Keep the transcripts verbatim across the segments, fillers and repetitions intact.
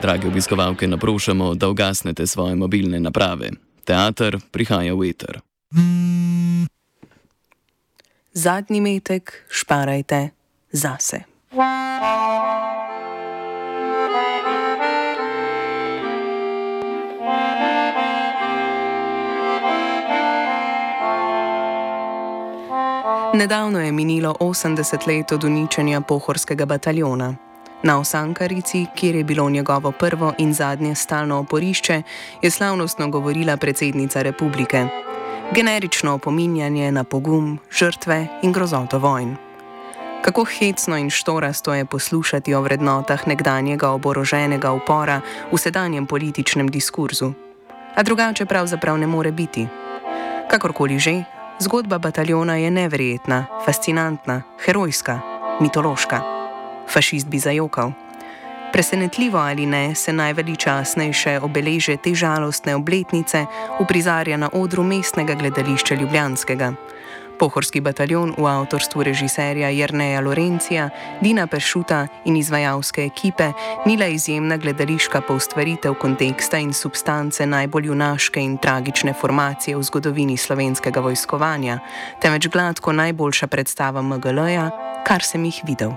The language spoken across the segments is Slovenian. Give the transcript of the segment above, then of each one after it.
drage obiskovalke, naprošamo, da ugasnete svoje mobilne naprave. Teater prihaja v eter. Zadnji metek šparajte zase. Nedavno je minilo osemdeset let od uničenja pohorskega bataljona. Na Osankarici, kjer je bilo njegovo prvo in zadnje stalno oporišče, je slavnostno govorila predsednica republike. Generično opominjanje na pogum, žrtve in grozoto vojn. Kako hecno in štorasto je poslušati o vrednotah nekdanjega oboroženega upora v sedanjem političnem diskurzu. A drugače pravzaprav ne more biti. Kakorkoli že, zgodba bataljona je neverjetna, fascinantna, herojska, mitološka. Fašist bi zajokal. Presenetljivo ali ne, se najveličastnejše obeleže te žalostne obletnice uprizarja na odru mestnega gledališča ljubljanskega. Pohorski bataljon v avtorstvu režiserja Jerneja Lorencija, Dina Peršuta in izvajalske ekipe ni le izjemna gledališka poustvaritev konteksta in substance najbolj junaške in tragične formacije v zgodovini slovenskega vojskovanja, temveč gladko najboljša predstava M G L-ja, kar sem jih videl.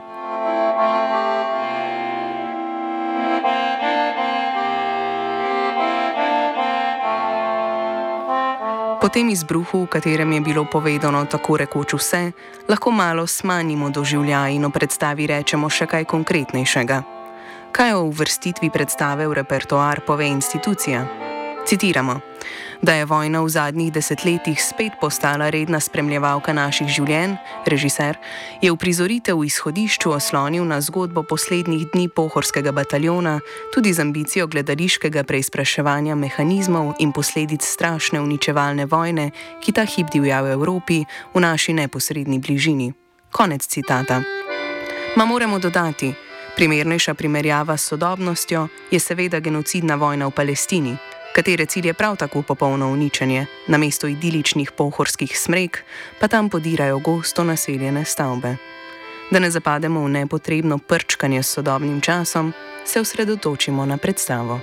Po tem izbruhu, v katerem je bilo povedano tako rekoč vse, lahko malo smanjimo doživljaj in o predstavi rečemo še kaj konkretnejšega. Kaj o uvrstitvi predstave v repertoar pove institucija? Citiramo: da je vojna v zadnjih desetletjih spet postala redna spremljevalka naših življenj, režiser je uprizoritev v izhodišču oslonil na zgodbo poslednjih dni pohorskega bataljona, tudi z ambicijo gledališkega preizpraševanja mehanizmov in posledic strašne uničevalne vojne, ki ta hip divja v Evropi, v naši neposredni bližini. Konec citata. Ma moramo dodati, primernejša primerjava s sodobnostjo je seveda genocidna vojna v Palestini, katere cilj je prav tako popolno uničenje, namesto idiličnih pohorskih smrek pa tam podirajo gosto naseljene stavbe. Da ne zapademo v nepotrebno prčkanje s sodobnim časom, se osredotočimo na predstavo.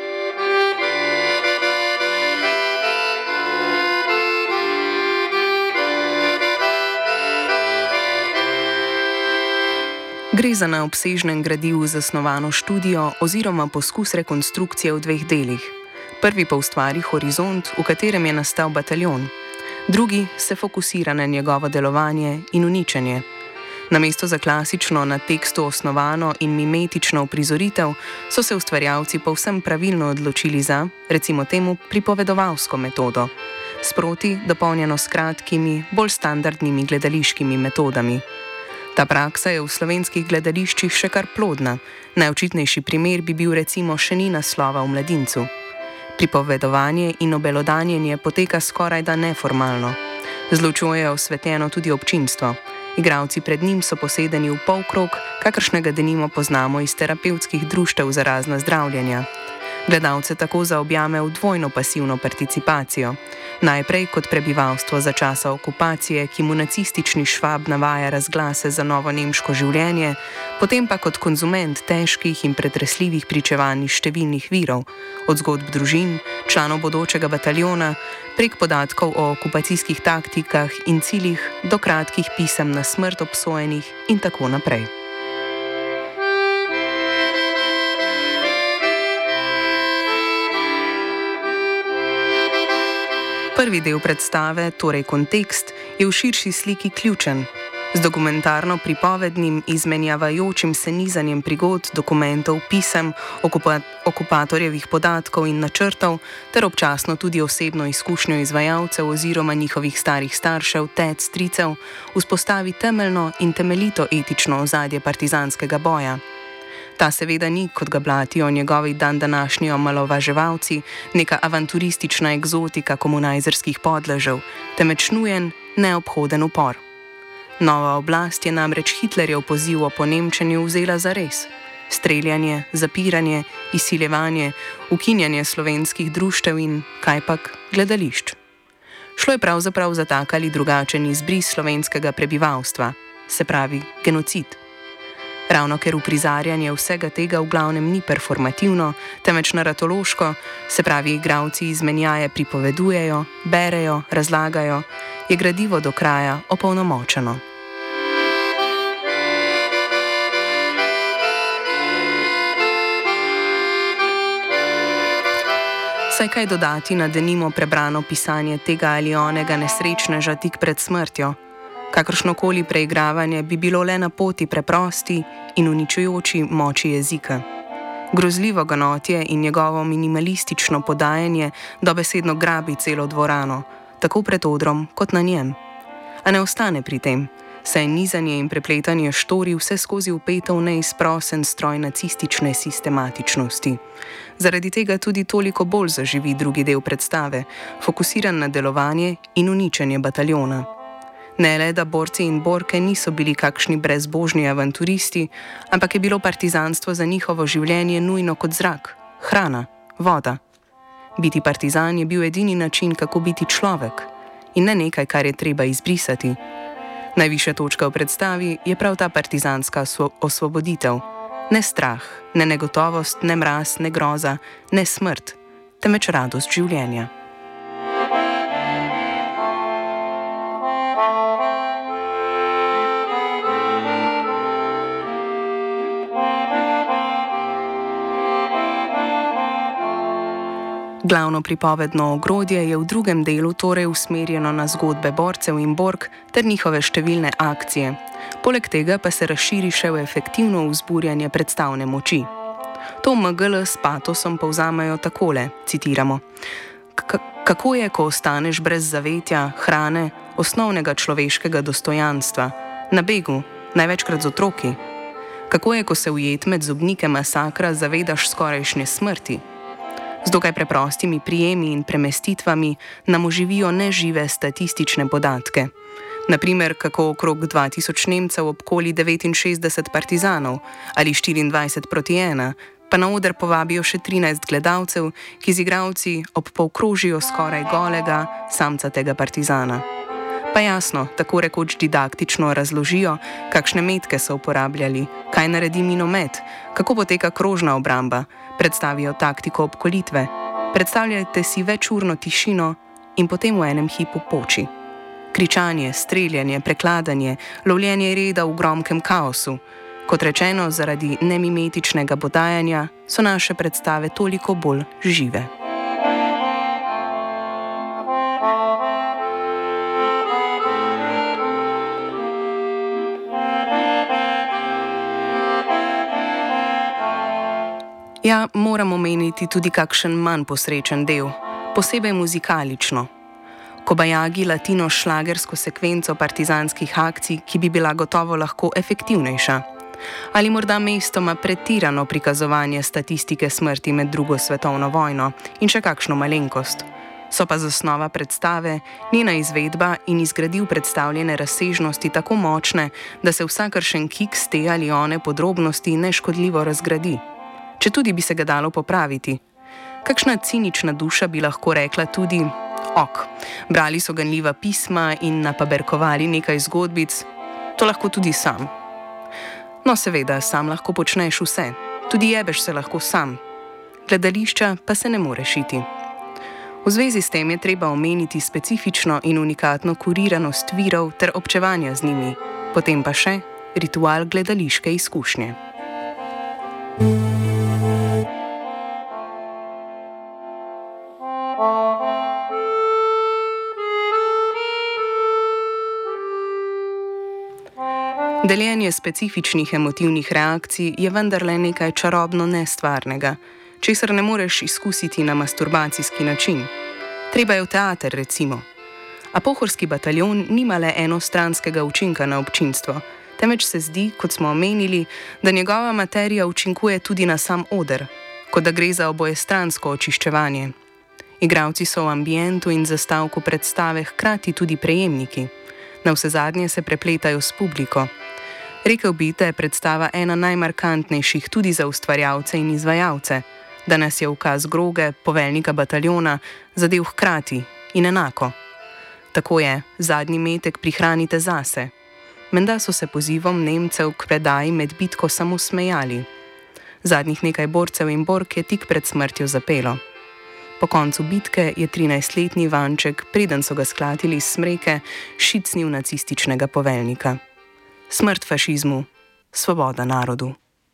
Gre za na obsežnem gradivu zasnovano študijo oziroma poskus rekonstrukcije v dveh delih. Prvi pa ustvari horizont, v katerem je nastal bataljon. Drugi se fokusira na njegovo delovanje in uničenje. Namesto za klasično na tekstu osnovano in mimetično uprizoritev, so se ustvarjalci povsem pravilno odločili za, recimo temu, pripovedovalsko metodo. Sproti dopolnjeno s kratkimi, bolj standardnimi gledališkimi metodami. Ta praksa je v slovenskih gledališčih še kar plodna. Najočitnejši primer bi bil recimo še ni naslova v Mladincu. Pripovedovanje in obelodanjenje poteka skorajda neformalno. Z lučjo je osvetljeno tudi občinstvo. Igralci pred njim so posedeni v polkrog, kakršnega denimo poznamo iz terapevtskih društev za razna zdravljenja. Gledalce tako zaobjame v dvojno pasivno participacijo. Najprej kot prebivalstvo za časa okupacije, ki mu nacistični Švab navaja razglase za novo nemško življenje, potem pa kot konzument težkih in pretresljivih pričevanj iz številnih virov, od zgodb družin, članov bodočega bataljona, prek podatkov o okupacijskih taktikah in ciljih do kratkih pisem na smrt obsojenih in tako naprej. Prvi del predstave, torej kontekst, je v širši sliki ključen. Z dokumentarno pripovednim, izmenjavajočim se nizanjem prigod, dokumentov, pisem, okupa okupatorjevih podatkov in načrtov, ter občasno tudi osebno izkušnjo izvajalcev oziroma njihovih starih staršev, tet, stricev, vzpostavi temeljno in temeljito etično ozadje partizanskega boja. Ta seveda ni, kot ga blatijo njegovi dandanašnji omalovaževalci, neka avanturistična egzotika komunajzerskih podležev, temveč nujen, neobhoden upor. Nova oblast je namreč Hitlerjev poziv o ponemčenju vzela zares. Streljanje, zapiranje, izsiljevanje, ukinjanje slovenskih društev in, kajpak, gledališč. Šlo je pravzaprav za tak ali drugačen izbris slovenskega prebivalstva, se pravi genocid. Ravno ker uprizarjanje vsega tega v glavnem ni performativno, temveč naratološko, se pravi, igralci izmenjaje pripovedujejo, berejo, razlagajo, je gradivo do kraja opolnomočeno. Saj kaj dodati na denimo prebrano pisanje tega ali onega nesrečneža tik pred smrtjo? Kakršnokoli preigravanje bi bilo le na poti preprosti in uničujoči moči jezika. Grozljivo ganotje in njegovo minimalistično podajanje dobesedno grabi celo dvorano, tako pred odrom kot na njem. A ne ostane pri tem, saj je nizanje in prepletanje štorij vse skozi vpeto v neizprosen stroj nacistične sistematičnosti. Zaradi tega tudi toliko bolj zaživi drugi del predstave, fokusiran na delovanje in uničenje bataljona. Ne le, da borci in borke niso bili kakšni brezbožni avanturisti, ampak je bilo partizanstvo za njihovo življenje nujno kot zrak, hrana, voda. Biti partizan je bil edini način, kako biti človek, in ne nekaj, kar je treba izbrisati. Najvišja točka v predstavi je prav ta partizanska osvoboditev. Ne strah, ne negotovost, ne mraz, ne groza, ne smrt, temveč radost življenja. Glavno pripovedno ogrodje je v drugem delu torej usmerjeno na zgodbe borcev in bork ter njihove številne akcije. Poleg tega pa se razširi še v efektivno vzburjanje predstavne moči. To M G L s patosom povzamejo takole, citiramo: Kako je, ko ostaneš brez zavetja, hrane, osnovnega človeškega dostojanstva, na begu, največkrat z otroki? Kako je, ko se ujet med zobnike masakra zavedaš skorajšnje smrti? Z dokaj preprostimi prijemi in premestitvami nam oživijo nežive statistične podatke. Naprimer, kako okrog dva tisoč Nemcev obkoli devetinšestdeset partizanov ali štiriindvajset proti ena, pa na oder povabijo še trinajst gledalcev, ki z igralci obpolkrožijo skoraj golega, samcatega partizana. Pa jasno, tako rekoč didaktično razložijo, kakšne metke so uporabljali, kaj naredi minomet, kako poteka krožna obramba, predstavijo taktiko obkolitve. Predstavljajte si večurno tišino in potem v enem hipu poči. Kričanje, streljanje, prekladanje, lovljenje reda v gromkem kaosu. Kot rečeno, zaradi nemimetičnega podajanja so naše predstave toliko bolj žive. Ja, moram omeniti tudi kakšen manj posrečen del, posebej muzikalično. Kobajagi latino šlagersko sekvenco partizanskih akcij, ki bi bila gotovo lahko efektivnejša. Ali morda mestoma pretirano prikazovanje statistike smrti med drugo svetovno vojno in še kakšno malenkost. So pa zasnova predstave, njena izvedba in izgradiv predstavljene razsežnosti tako močne, da se vsakršen kiks te ali one podrobnosti neškodljivo razgradi. Če tudi bi se ga dalo popraviti. Kakšna cinična duša bi lahko rekla tudi: ok, brali so ganljiva pisma in napaberkovali nekaj zgodbic, to lahko tudi sam. No seveda, sam lahko počneš vse, tudi jebeš se lahko sam. Gledališča pa se ne more šiti. V zvezi s tem je treba omeniti specifično in unikatno kuriranost virov ter občevanja z njimi, potem pa še ritual gledališke izkušnje. Deljenje specifičnih emotivnih reakcij je vendarle nekaj čarobno nestvarnega, česar ne moreš izkusiti na masturbacijski način. Treba je v teater, recimo. A pohorski bataljon nima le enostranskega učinka na občinstvo, temveč se zdi, kot smo omenili, da njegova materija učinkuje tudi na sam oder, kot da gre za obojestransko očiščevanje. Igralci so v ambientu in zastavku predstave hkrati tudi prejemniki. Navsezadnje se prepletajo s publiko. Rekel bi, da je predstava ena najmarkantnejših tudi za ustvarjalce in izvajalce, da nas je ukaz Groge, poveljnika bataljona, zadel hkrati in enako. Tako je, zadnji metek prihranite zase. Menda so se pozivom Nemcev k predaji med bitko samo smejali. Zadnjih nekaj borcev in bork je tik pred smrtjo zapelo. Po koncu bitke je trinajstletni Ivanček, preden so ga sklatili iz smreke, šicnil nacističnega poveljnika. Smrt fašizmu, svoboda narodu.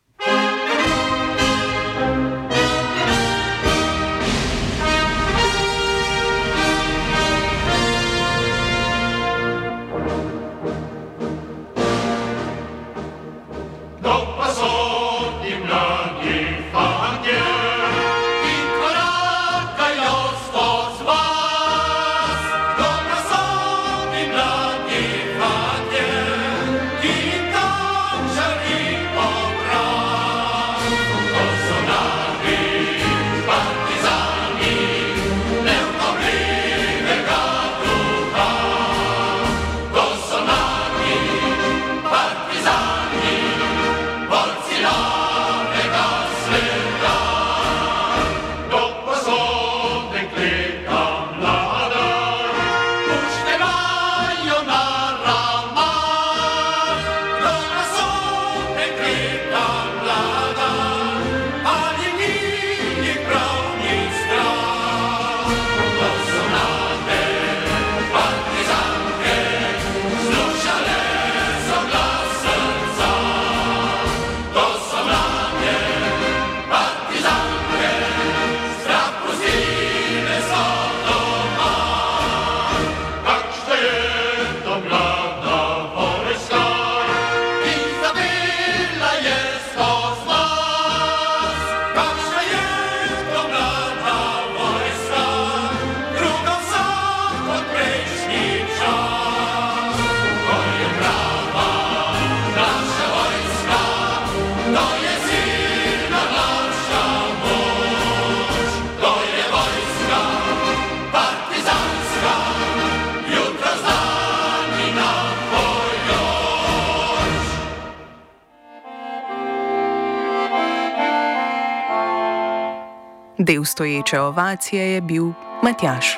Del stoječe ovacije je bil Matjaž.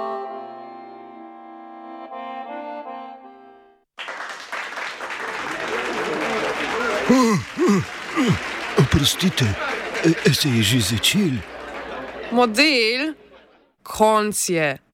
Oprostite, se je že začel? Model? Konc je.